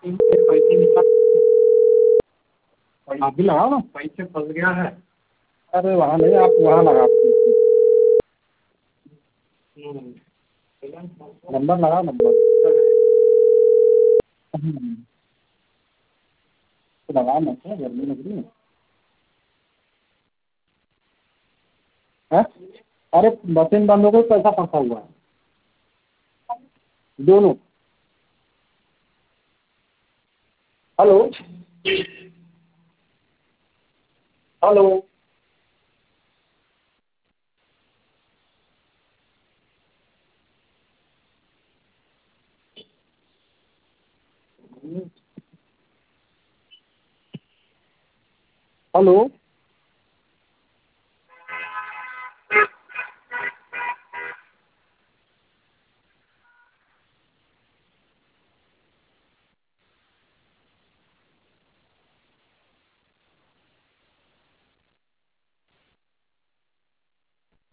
इनके पैसे निकाल। आप भी लगाओ ना, पैसे फंस गया है। अरे वहाँ नहीं, आप वहाँ लगाओ। नंबर लगाओ, नंबर लगाओ ना, क्या गर्मी लग रही है। हैं? अरे मशीन बंद हो गई, पैसा फंसा हुआ है दोनों। Hello, hello. हेलो।